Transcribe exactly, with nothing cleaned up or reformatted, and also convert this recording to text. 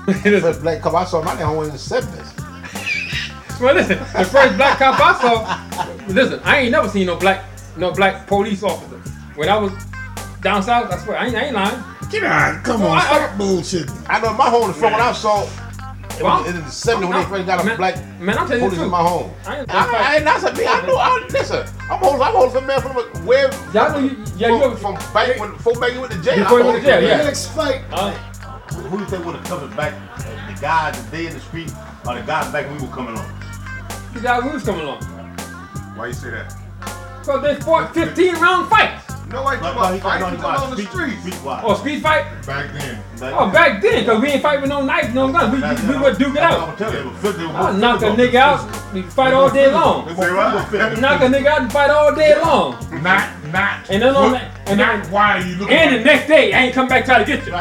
The first black cop I saw in my home was in the seventies. Well, listen, the first black cop I saw. Listen, I ain't never seen no black, no black police officer. When I was down south, I swear, I ain't, I ain't lying. Get on, come Well, on, I- stop I- bullshitting. I know my home the first one I saw Well, in the seventies when they first got a man, black man, I'm telling you the police in truth. my home. I ain't- I, I, ain't not something. I know. I listen. I'm holding. I'm holding some man from where. Y'all know you, yeah, from, you ever, from back when before back you went to jail. Before I you went to hold jail, some yeah. Next fight. uh, Who do you think would have covered back? Uh, the guy that's dead in the street, or the guy back when we were coming on? the guy who was coming along. Why you say that? So they fought fifteen round fights. No, I No, talk no, about he fights. no, You he talking was on the street- streets. street wise. Oh, speed fight? Back then. Oh, back then, because we ain't fight with no knife, no gun. We, we, we would duke it out. I'll knock a nigga out, we fight all day long. Say what? Knock a nigga out and fight all day long. Not, not. And then on what- that, and not then, why you looking and the at next day, I ain't come back trying to get you.